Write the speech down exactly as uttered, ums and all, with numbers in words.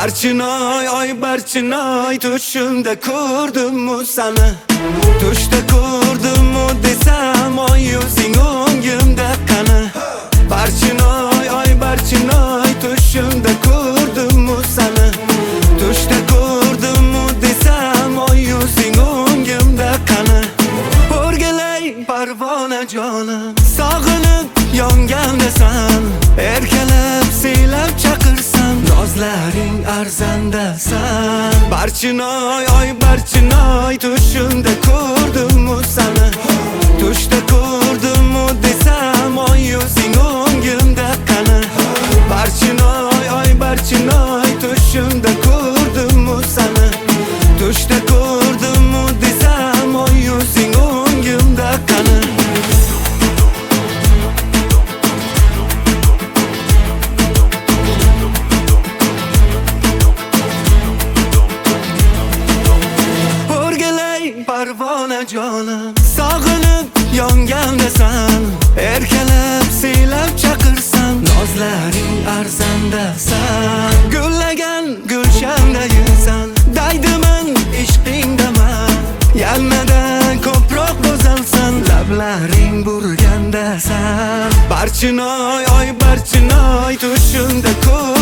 Barchinoy, oy Barchinoy, tushimda ko'rdimmi sani? Tushda ko'rdimmi desam, oy yuzing o'ngimda qani? Barchinoy, oy Barchinoy, tushimda ko'rdimmi sani? Tushda ko'rdimmi desam, oy yuzing o'ngimda qani? O'rgilay parvona jonim, sog'inib yongandasan, erkalab siylab chaqirsam, nozlaring arzandasan. Barchinoy, oy Barchinoy, tushimda ko'rdimmi sani? Tushda ko'rdimmi desam, oy yuzing o'ngimda qani? Barchinoy, oy Barchinoy, tushimda ko'rdimmi sani? Tushda ko'rdimmi desam, oy yuzing o'ngimda qani? Parvona jonim, sog'inib yongandasan, erkalab siylab chaqirsam, nozlaring arzandasan. Gullagan gulshandayisan, daydiman ishqingdaman, yannadan ko'proq go'zalsan, lablaring burgandasan. Barchinoy, oy Barchinoy, tushimda ko'r